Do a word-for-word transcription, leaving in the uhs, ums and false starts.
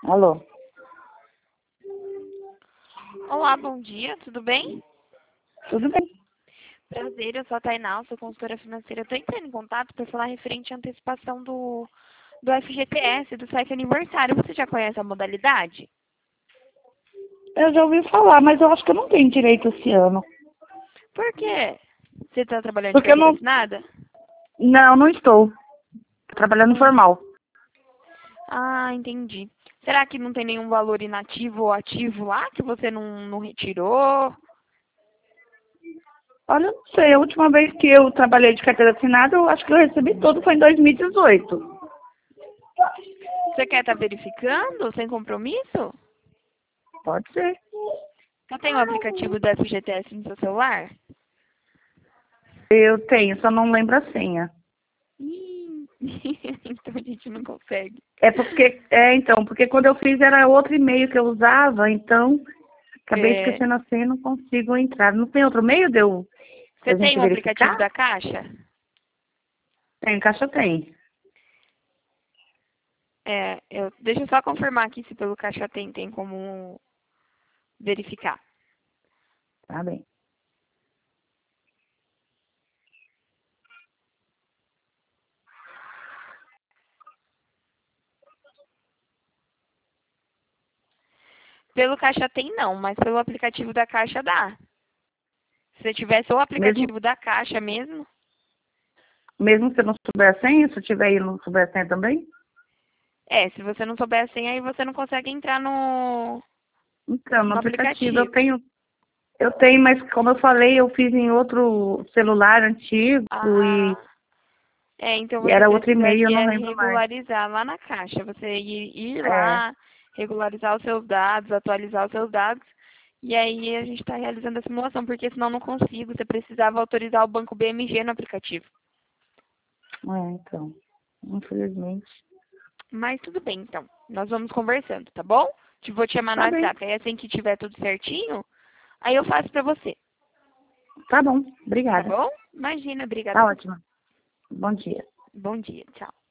Alô? Olá, bom dia, tudo bem? Tudo bem? Prazer, eu sou a Tainá, sou consultora financeira. Estou entrando em contato para falar referente à antecipação do, do F G T S, do site aniversário. Você já conhece a modalidade? Eu já ouvi falar, mas eu acho que eu não tenho direito esse ano. Por quê? Você está trabalhando de Porque eu carteira não... assinada? Não, não estou. Tô trabalhando Hum. formal. Ah, entendi. Será que não tem nenhum valor inativo ou ativo lá que você não, não retirou? Olha, eu não sei. A última vez que eu trabalhei de carteira assinada, eu acho que eu recebi todo foi em dois mil e dezoito. Você quer estar verificando sem compromisso? Pode ser. Você tem o aplicativo do F G T S no seu celular? Eu tenho, só não lembro a senha. Ih, então a gente não consegue. É porque, é então, porque quando eu fiz era outro e-mail que eu usava, então acabei É, esquecendo a senha e não consigo entrar. Não tem outro meio de eu, você da gente tem o aplicativo verificar? da Caixa? Tem, caixa tem. É, eu, deixa eu só confirmar aqui se pelo Caixa tem, tem como verificar. Tá bem. Pelo Caixa tem não, mas pelo aplicativo da Caixa dá. Se você tivesse o Mesmo, aplicativo da Caixa mesmo, mesmo se eu não souber a senha, se eu tiver aí e não souber a senha também? é, se você não souber a senha, aí você não consegue entrar no, Então, no no aplicativo eu aplicativo. tenho, eu tenho, mas como eu falei, eu fiz em outro celular antigo e, Ah, é, então e você era outro e-mail, eu precisaria não lembro mais. regularizar lá na Caixa. Você ir, ir É, lá, regularizar os seus dados, atualizar os seus dados, e aí a gente está realizando a simulação, porque senão não consigo. Você precisava autorizar o banco B M G no aplicativo. é, então, infelizmente. Mas tudo bem, então. Nós vamos conversando, tá bom? Te vou te chamar no Tá bem, WhatsApp. Aí assim que tiver tudo certinho, aí eu faço pra você, tá bom, tá obrigada. bom? Imagina, obrigada Tá a você. ótimo. Bom dia. Bom dia, tchau.